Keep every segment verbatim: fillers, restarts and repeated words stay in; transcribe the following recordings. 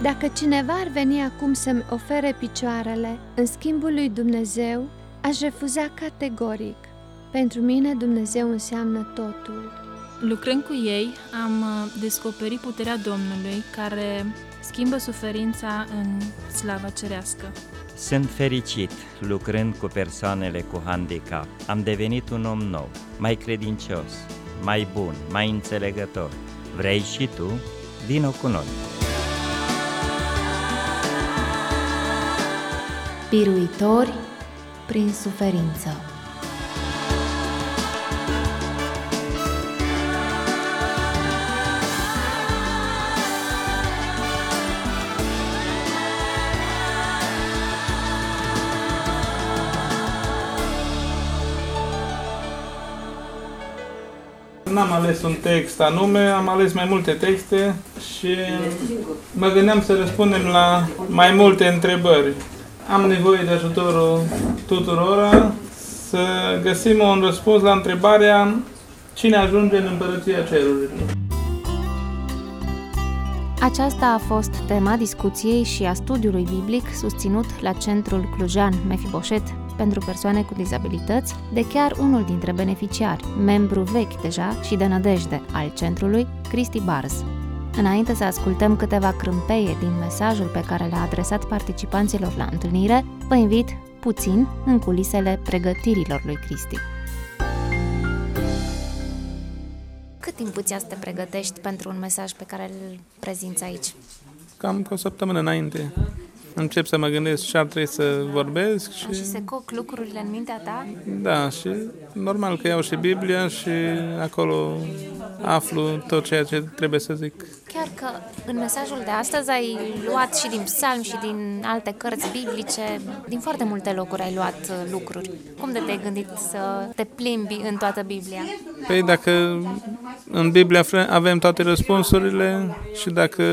Dacă cineva ar veni acum să-mi ofere picioarele în schimbul lui Dumnezeu, aș refuza categoric. Pentru mine Dumnezeu înseamnă totul. Lucrând cu ei, am descoperit puterea Domnului care schimbă suferința în slava cerească. Sunt fericit lucrând cu persoanele cu handicap. Am devenit un om nou, mai credincios, mai bun, mai înțelegător. Vrei și tu? Vino cu noi! Biruitori prin suferință. N-am ales un text anume, am ales mai multe texte și mă gândeam să răspundem la mai multe întrebări. Am nevoie de ajutorul tuturora să găsim un răspuns la întrebarea cine ajunge în Împărăția Cerurilor. Aceasta a fost tema discuției și a studiului biblic susținut la Centrul Clujan Mefiboset pentru persoane cu dizabilități de chiar unul dintre beneficiari, membru vechi deja și de nădejde al centrului, Cristi Barz. Înainte să ascultăm câteva crâmpeie din mesajul pe care le-a adresat participanților la întâlnire, vă invit puțin în culisele pregătirilor lui Cristi. Cât timp îți ia să te pregătești pentru un mesaj pe care îl prezinți aici? Cam cu o săptămână înainte. Încep să mă gândesc ce ar trebui să vorbesc. Și, și se coc lucrurile în mintea ta? Da, și normal că iau și Biblia și acolo aflu tot ceea ce trebuie să zic. Chiar că în mesajul de astăzi ai luat și din psalmi și din alte cărți biblice, din foarte multe locuri ai luat lucruri. Cum de te-ai gândit să te plimbi în toată Biblia? Păi dacă în Biblia avem toate răspunsurile și dacă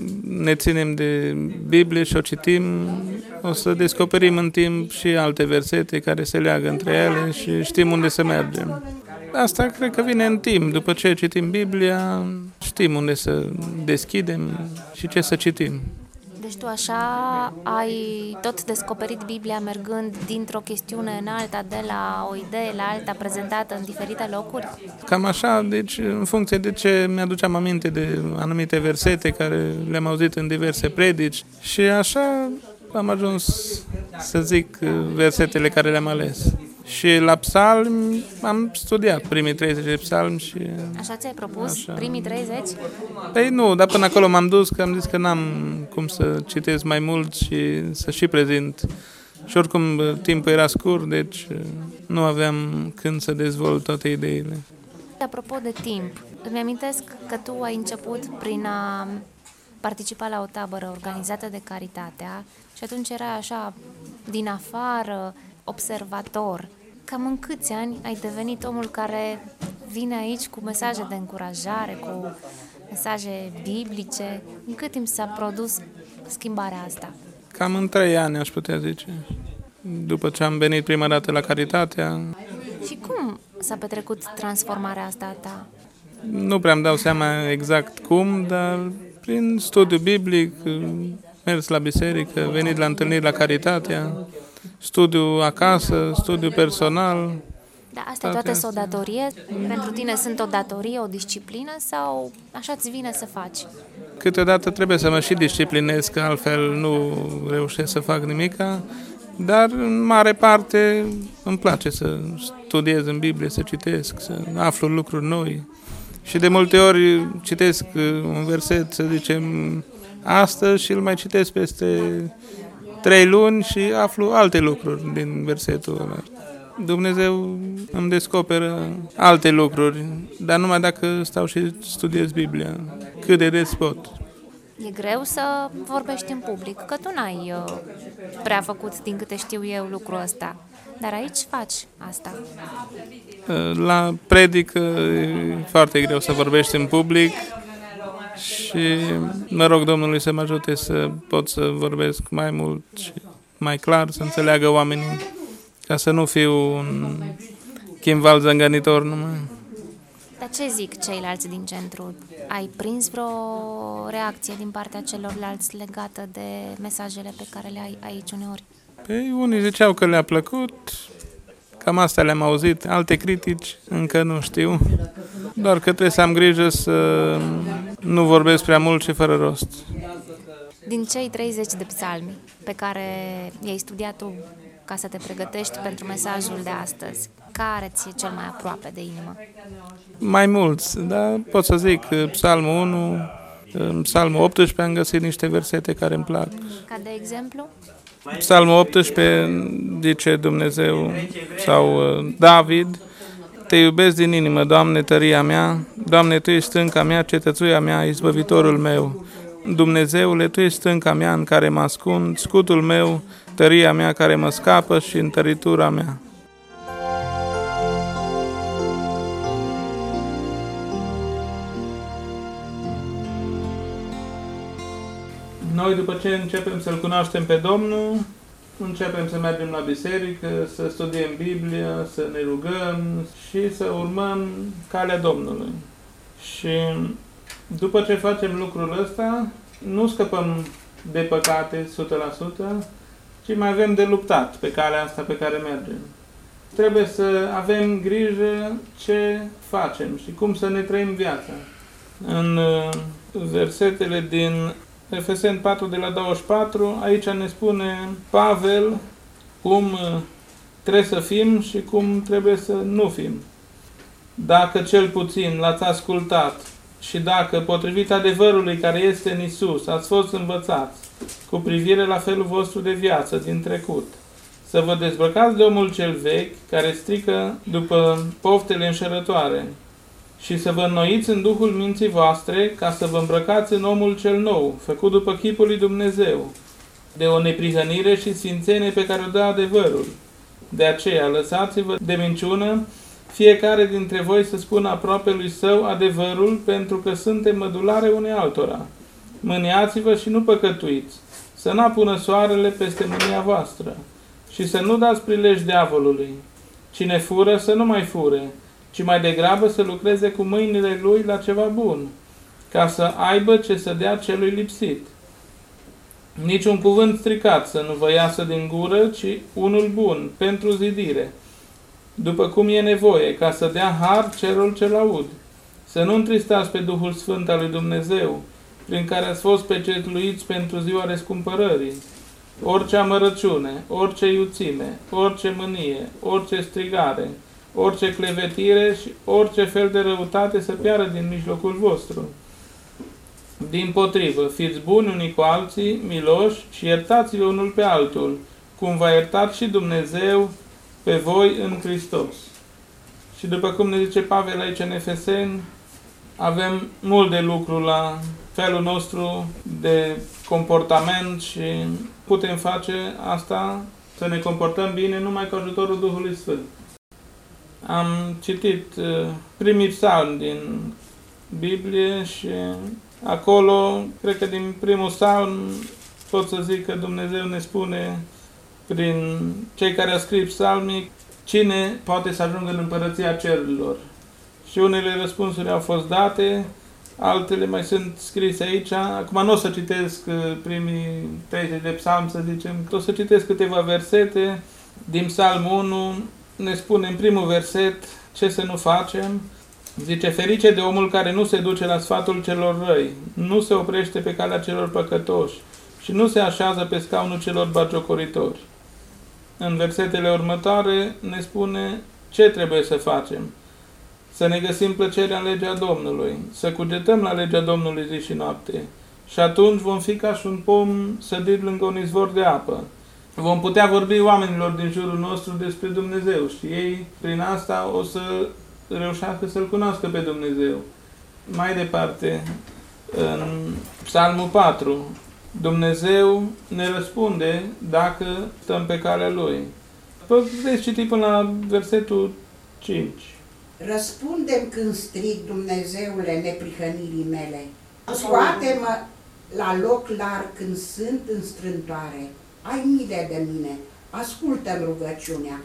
ne ținem de Biblie și o citim, o să descoperim în timp și alte versete care se leagă între ele și știm unde să mergem. Asta cred că vine în timp. După ce citim Biblia, știm unde să deschidem și ce să citim. Deci tu așa ai tot descoperit Biblia mergând dintr-o chestiune în alta, de la o idee la alta, prezentată în diferite locuri? Cam așa, deci în funcție de ce mi-aduceam aminte de anumite versete care le-am auzit în diverse predici și așa am ajuns să zic versetele care le-am ales. Și la psalmi am studiat primii treizeci de psalmi și... Așa ți-ai propus? Așa. Primii treizeci? Păi nu, dar până acolo m-am dus că am zis că n-am cum să citesc mai mult și să și prezint. Și oricum timpul era scurt, deci nu aveam când să dezvolt toate ideile. Apropo de timp, îmi amintesc că tu ai început prin a participa la o tabără organizată de Caritatea și atunci era așa, din afară, observator. Cam în câți ani ai devenit omul care vine aici cu mesaje de încurajare, cu mesaje biblice? În cât timp s-a produs schimbarea asta? Cam în trei ani, aș putea zice. După ce am venit prima dată la Caritatea. Și cum s-a petrecut transformarea asta a ta? Nu prea îmi dau seama exact cum, dar prin studiu biblic, mers la biserică, venit la întâlniri la Caritatea, studiu acasă, studiu personal. Da, astea toate sunt o datorie? Pentru tine sunt o datorie, o disciplină sau așa ți vine să faci? Câteodată trebuie să mă și disciplinez, că altfel nu reușesc să fac nimica, dar în mare parte îmi place să studiez în Biblie, să citesc, să aflu lucruri noi. Și de multe ori citesc un verset, să zicem, astăzi și îl mai citesc peste trei luni și aflu alte lucruri din versetul ăla. Dumnezeu îmi descoperă alte lucruri, dar numai dacă stau și studiez Biblia, cât de des pot. E greu să vorbești în public, că tu n-ai uh, prea făcut, din câte știu eu, lucrul ăsta. Dar aici faci asta. La predică e foarte greu să vorbești în public și mă rog Domnului să mă ajute să pot să vorbesc mai mult și mai clar, să înțeleagă oamenii, ca să nu fiu un chimval zângănitor numai. Dar ce zic ceilalți din centru? Ai prins vreo reacție din partea celorlalți legată de mesajele pe care le ai aici uneori? Păi unii ziceau că le-a plăcut, cam asta le-am auzit, alte critici încă nu știu, doar că trebuie să am grijă să nu vorbesc prea mult și fără rost. Din cei treizeci de psalmi pe care i-ai studiat tu ca să te pregătești pentru mesajul de astăzi, care ți-e cel mai aproape de inimă? Mai mulți, dar pot să zic, Psalmul unu, în Psalmul optsprezece am găsit niște versete care îmi plac. Ca de exemplu? Psalmul optsprezece zice Dumnezeu, sau David, te iubesc din inimă, Doamne, tăria mea, Doamne, Tu ești stânca mea, cetățuia mea, izbăvitorul meu. Dumnezeule, Tu ești stânca mea în care mă ascund, scutul meu, tăria mea care mă scapă și întăritura mea. Noi, după ce începem să-L cunoaștem pe Domnul, începem să mergem la biserică, să studiem Biblia, să ne rugăm și să urmăm calea Domnului. Și după ce facem lucrul ăsta, nu scăpăm de păcate o sută la sută, ci mai avem de luptat pe calea asta pe care mergem. Trebuie să avem grijă ce facem și cum să ne trăim viața. În versetele din Efeseni patru de la douăzeci și patru, aici ne spune Pavel cum trebuie să fim și cum trebuie să nu fim. Dacă cel puțin l-ați ascultat și dacă, potrivit adevărului care este în Isus, ați fost învățați cu privire la felul vostru de viață din trecut, să vă dezbrăcați de omul cel vechi, care strică după poftele înșelătoare, și să vă înnoiți în Duhul minții voastre, ca să vă îmbrăcați în omul cel nou, făcut după chipul lui Dumnezeu, de o neprihănire și sfințenie pe care o dă adevărul. De aceea, lăsați-vă de minciună, fiecare dintre voi să spună aproapelui său adevărul, pentru că suntem mădulare unei altora. Mâniați-vă și nu păcătuiți, să n-apună soarele peste mânia voastră și să nu dați prilej diavolului. Cine fură, să nu mai fure, ci mai degrabă să lucreze cu mâinile lui la ceva bun, ca să aibă ce să dea celui lipsit. Niciun cuvânt stricat să nu vă iasă din gură, ci unul bun, pentru zidire, după cum e nevoie, ca să dea har celor ce l-aud. Să nu întristați pe Duhul Sfânt al lui Dumnezeu, prin care ați fost pecetluiți pentru ziua răscumpărării. Orice amărăciune, orice iuțime, orice mânie, orice strigare, orice clevetire și orice fel de răutate să piară din mijlocul vostru. Dimpotrivă, fiți buni unii cu alții, miloși și iertați-vă unul pe altul, cum v-a iertat și Dumnezeu pe voi în Hristos. Și după cum ne zice Pavel aici în Efeseni, avem mult de lucru la felul nostru de comportament și putem face asta, să ne comportăm bine numai cu ajutorul Duhului Sfânt. Am citit primii psalmi din Biblie și acolo, cred că din primul psalm, pot să zic că Dumnezeu ne spune prin cei care au scris psalmii cine poate să ajungă în împărăția cerurilor. Și unele răspunsuri au fost date, altele mai sunt scrise aici. Acum nu o să citesc primii treizeci de psalmi, să zicem, o să citesc câteva versete din Psalmul unu. Ne spune în primul verset ce să nu facem. Zice, ferice de omul care nu se duce la sfatul celor răi, nu se oprește pe calea celor păcătoși și nu se așează pe scaunul celor batjocoritori. În versetele următoare ne spune ce trebuie să facem. Să ne găsim plăcerea în legea Domnului, să cugetăm la legea Domnului zi și noapte. Și atunci vom fi ca și un pom sădit lângă un izvor de apă. Vom putea vorbi oamenilor din jurul nostru despre Dumnezeu și ei, prin asta, o să reușească să-L cunoască pe Dumnezeu. Mai departe, în Psalmul patru, Dumnezeu ne răspunde dacă stăm pe calea Lui. Puteți citi până la versetul cinci. Răspundem când strig, Dumnezeule, neprihănirii mele. Scoate-mă la loc larg când sunt în strântoare. Ai milă de mine, ascultă-mi rugăciunea.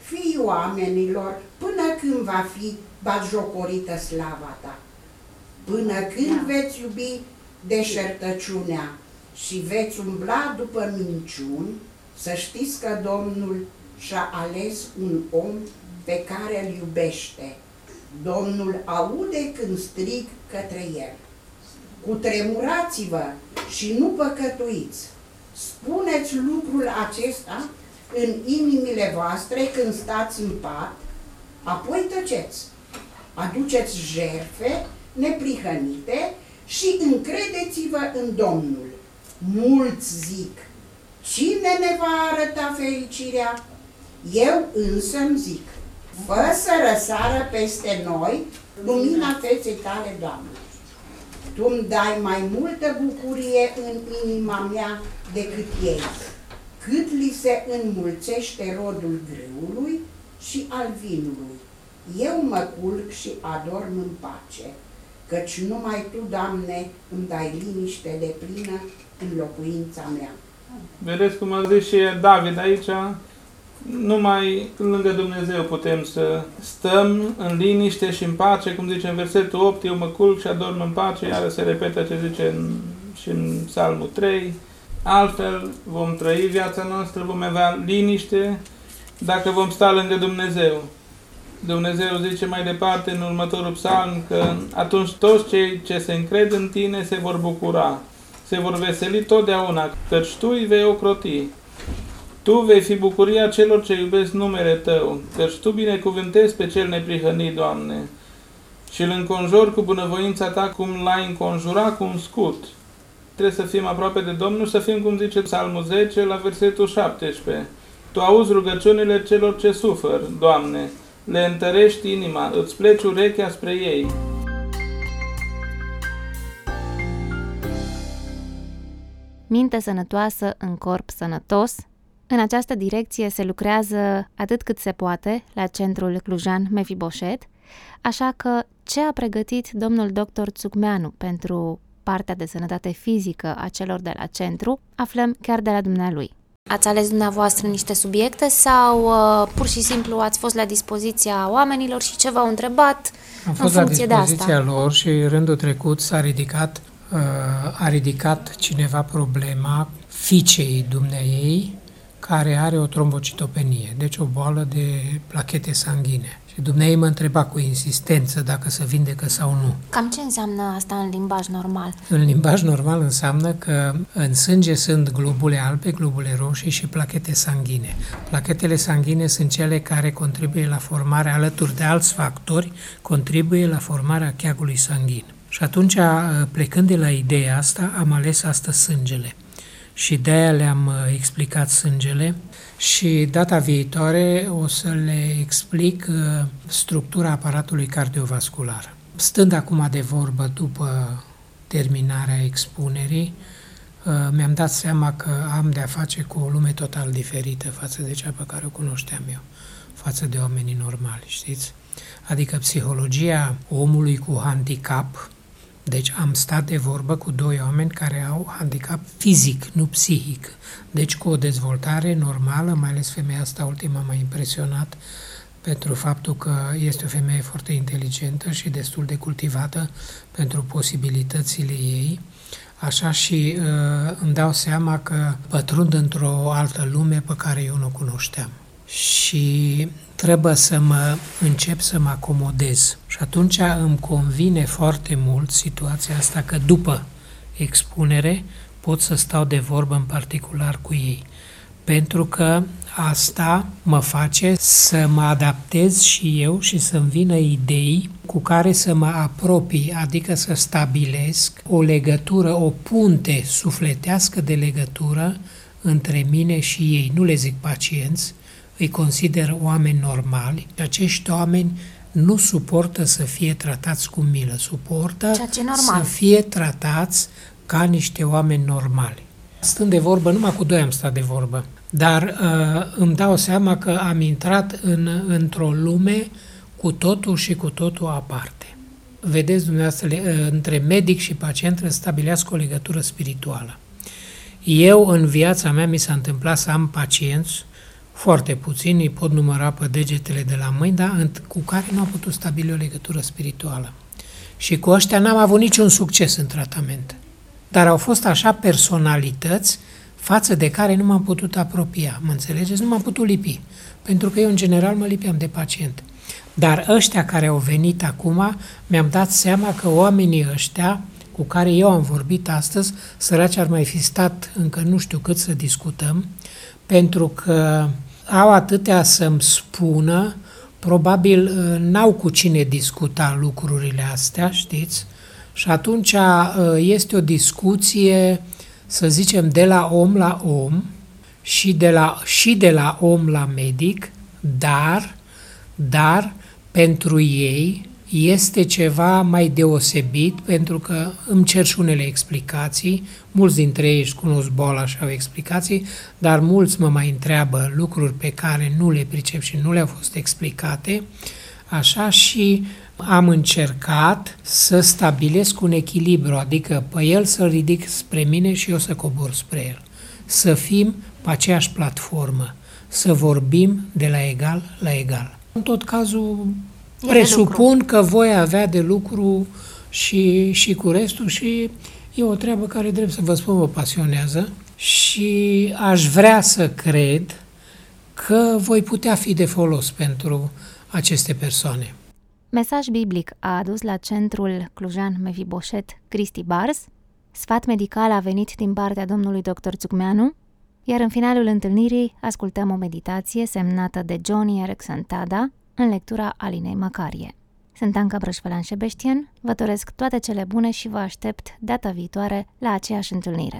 fii oamenilor, până când va fi batjocorită slava ta, până când veți iubi deșertăciunea și veți umbla după minciuni, să știți că Domnul și-a ales un om pe care îl iubește. Domnul aude când strig către el. Cutremurați-vă și nu păcătuiți. Spuneți lucrul acesta în inimile voastre când stați în pat, apoi tăceți. Aduceți jertfe neprihănite și încredeți-vă în Domnul. Mulți zic, cine ne va arăta fericirea? Eu însă îmi zic, fă să răsară peste noi lumina feței tale, Doamne. Tu îmi dai mai multă bucurie în inima mea decât ei, cât li se înmulțește rodul grâului și al vinului. Eu mă culc și adorm în pace, căci numai Tu, Doamne, îmi dai liniște deplină în locuința mea. Vedeți cum a zis și David aici, numai lângă Dumnezeu putem să stăm în liniște și în pace, cum zice în versetul opt, eu mă culc și adorm în pace, iar se repetă ce zice în, și în Psalmul trei. Altfel vom trăi viața noastră, vom avea liniște dacă vom sta lângă Dumnezeu. Dumnezeu zice mai departe în următorul psalm că atunci toți cei ce se încred în Tine se vor bucura, se vor veseli totdeauna, căci Tu îi vei ocroti. Tu vei fi bucuria celor ce iubesc numele Tău, căci Tu binecuvântezi pe cel neprihănit, Doamne, și îl înconjori cu bunăvoința Ta cum l-ai înconjurat cu un scut. Trebuie să fim aproape de Domnul, să fim, cum zice Psalmul zece, la versetul șaptesprezece. Tu auzi rugăciunile celor ce sufăr, Doamne, le întărești inima, îți pleci urechea spre ei. Minte sănătoasă în corp sănătos. În această direcție se lucrează atât cât se poate la Centrul Clujan Mefiboset, așa că ce a pregătit domnul doctor Țucmeanu pentru partea de sănătate fizică a celor de la centru, aflăm chiar de la dumnealui. Ați ales dumneavoastră niște subiecte sau uh, pur și simplu ați fost la dispoziția oamenilor și ce v-au întrebat Am în fost la funcție de asta? dispoziția lor și rândul trecut s-a ridicat, uh, a ridicat cineva problema fiicei dumneaei care are o trombocitopenie, deci o boală de plachete sanguine. Și dumneaei mă întreba cu insistență dacă se vindecă sau nu. Cam ce înseamnă asta în limbaj normal? În limbaj normal înseamnă că în sânge sunt globule albe, globule roșii și plachete sanguine. Plachetele sanguine sunt cele care contribuie la formarea, alături de alți factori, contribuie la formarea cheagului sanguin. Și atunci, plecând de la ideea asta, am ales astăzi sângele. Și de-aia le-am explicat sângele și data viitoare o să le explic structura aparatului cardiovascular. Stând acum de vorbă după terminarea expunerii, mi-am dat seama că am de-a face cu o lume total diferită față de cea pe care o cunoșteam eu, față de oamenii normali, știți? Adică psihologia omului cu handicap. Deci am stat de vorbă cu doi oameni care au handicap fizic, nu psihic. Deci cu o dezvoltare normală, mai ales femeia asta ultima m-a impresionat pentru faptul că este o femeie foarte inteligentă și destul de cultivată pentru posibilitățile ei. Așa și uh, îmi dau seama că pătrund într-o altă lume pe care eu nu o cunoșteam. Și trebuie să mă încep să mă acomodez. Și atunci îmi convine foarte mult situația asta că după expunere pot să stau de vorbă în particular cu ei. Pentru că asta mă face să mă adaptez și eu și să-mi vină idei cu care să mă apropii, adică să stabilesc o legătură, o punte sufletească de legătură între mine și ei. Nu le zic pacienți, îi consider oameni normali. Acești oameni nu suportă să fie tratați cu milă, suportă să fie tratați ca niște oameni normali. Stând de vorbă, numai cu doi am stat de vorbă, dar uh, îmi dau seama că am intrat în, într-o lume cu totul și cu totul aparte. Vedeți dumneavoastră, uh, între medic și pacient trebuie să stabilească o legătură spirituală. Eu, în viața mea, mi s-a întâmplat să am pacienți foarte puțini, îi pot număra pe degetele de la mâini, dar cu care nu am putut stabili o legătură spirituală. Și cu ăștia n-am avut niciun succes în tratament. Dar au fost așa personalități față de care nu m-am putut apropia, mă înțelegeți? Nu m-am putut lipi, pentru că eu în general mă lipeam de pacient. Dar ăștia care au venit acum, mi-am dat seama că oamenii ăștia cu care eu am vorbit astăzi, săraci ar mai fi stat încă nu știu cât să discutăm, pentru că au atâtea să-mi spună, probabil n-au cu cine discuta lucrurile astea, știți? Și atunci este o discuție, să zicem, de la om la om și de la, și de la om la medic, dar, dar pentru ei este ceva mai deosebit, pentru că îmi cer și unele explicații, mulți dintre ei își cunosc boala și au explicații, dar mulți mă mai întreabă lucruri pe care nu le pricep și nu le-au fost explicate, așa, și am încercat să stabilesc un echilibru, adică pe el să-l ridic spre mine și eu să cobor spre el. Să fim pe aceeași platformă, să vorbim de la egal la egal. În tot cazul, e presupun că voi avea de lucru și, și cu restul și e o treabă care, drept să vă spun, mă pasionează și aș vrea să cred că voi putea fi de folos pentru aceste persoane. Mesaj biblic a adus la centrul clujan Mefiboset Cristi Bars, sfat medical a venit din partea domnului doctor Țucmeanu, iar în finalul întâlnirii ascultăm o meditație semnată de Johnny Erickson Tada în lectura Alinei Macarie. Sunt Anca Brășfălan-Șebeștian, vă doresc toate cele bune și vă aștept data viitoare la aceeași întâlnire.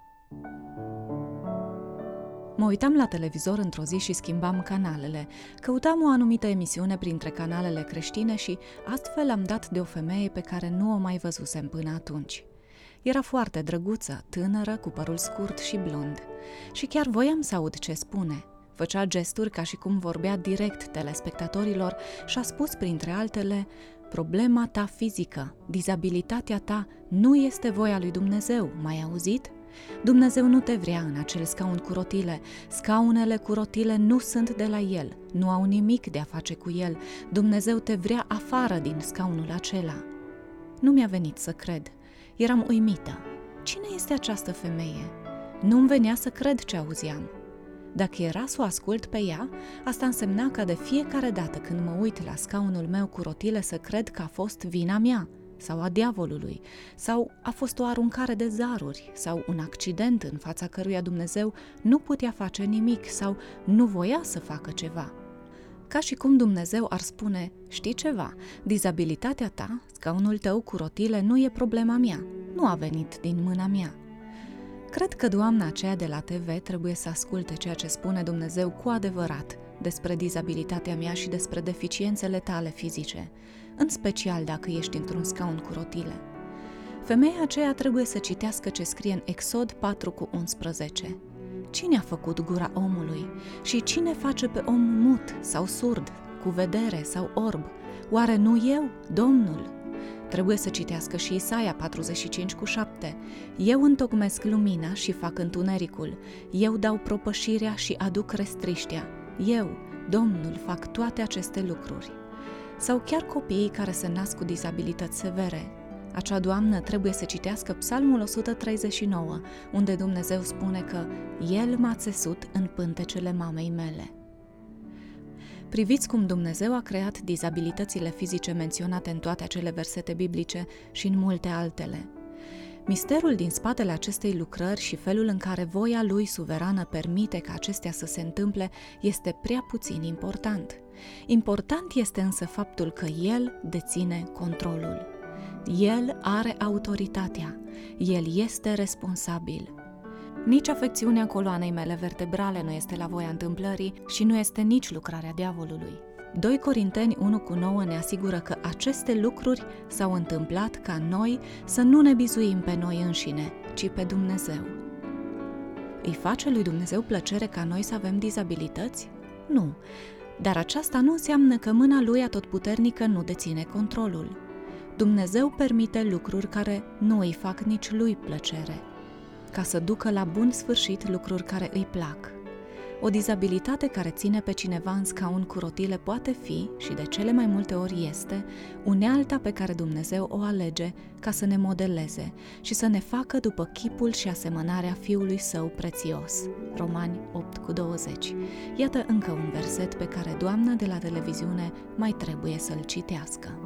Mă uitam la televizor într-o zi și schimbam canalele. Căutam o anumită emisiune printre canalele creștine și astfel am dat de o femeie pe care nu o mai văzusem până atunci. Era foarte drăguță, tânără, cu părul scurt și blond. Și chiar voiam să aud ce spune. Făcea gesturi ca și cum vorbea direct telespectatorilor și a spus, printre altele, problema ta fizică, dizabilitatea ta nu este voia lui Dumnezeu, m-ai auzit? Dumnezeu nu te vrea în acel scaun cu rotile. Scaunele cu rotile nu sunt de la El, nu au nimic de a face cu El. Dumnezeu te vrea afară din scaunul acela. Nu mi-a venit să cred. Eram uimită. Cine este această femeie? Nu-mi venea să cred ce auzeam. Dacă era să o ascult pe ea, asta însemna că de fiecare dată când mă uit la scaunul meu cu rotile să cred că a fost vina mea sau a diavolului, sau a fost o aruncare de zaruri, sau un accident în fața căruia Dumnezeu nu putea face nimic sau nu voia să facă ceva. Ca și cum Dumnezeu ar spune, știi ceva, dizabilitatea ta, scaunul tău cu rotile nu e problema mea, nu a venit din mâna mea. Cred că doamna aceea de la T V trebuie să asculte ceea ce spune Dumnezeu cu adevărat despre dizabilitatea mea și despre deficiențele tale fizice, în special dacă ești într-un scaun cu rotile. Femeia aceea trebuie să citească ce scrie în Exod patru cu unsprezece. Cine a făcut gura omului? Și cine face pe om mut sau surd, cu vedere sau orb? Oare nu eu, Domnul? Trebuie să citească și Isaia patruzeci și cinci cu șapte. Eu întocmesc lumina și fac întunericul. Eu dau propășirea și aduc restriștea. Eu, Domnul, fac toate aceste lucruri. Sau chiar copiii care se nasc cu dizabilități severe. Acea doamnă trebuie să citească Psalmul o sută treizeci și nouă, unde Dumnezeu spune că El m-a țesut în pântecele mamei mele. Priviți cum Dumnezeu a creat dizabilitățile fizice menționate în toate acele versete biblice și în multe altele. Misterul din spatele acestei lucrări și felul în care voia Lui suverană permite ca acestea să se întâmple este prea puțin important. Important este însă faptul că El deține controlul. El are autoritatea. El este responsabil. Nici afecțiunea coloanei mele vertebrale nu este la voia întâmplării și nu este nici lucrarea diavolului. doi Corinteni unu cu nouă ne asigură că aceste lucruri s-au întâmplat ca noi să nu ne bizuim pe noi înșine, ci pe Dumnezeu. Îi face lui Dumnezeu plăcere ca noi să avem dizabilități? Nu, dar aceasta nu înseamnă că mâna Lui atotputernică nu deține controlul. Dumnezeu permite lucruri care nu îi fac nici Lui plăcere, ca să ducă la bun sfârșit lucruri care îi plac. O dizabilitate care ține pe cineva în scaun cu rotile poate fi, și de cele mai multe ori este, unealta pe care Dumnezeu o alege ca să ne modeleze și să ne facă după chipul și asemănarea Fiului Său prețios. Romani opt cu douăzeci. Iată încă un verset pe care doamna de la televiziune mai trebuie să-l citească.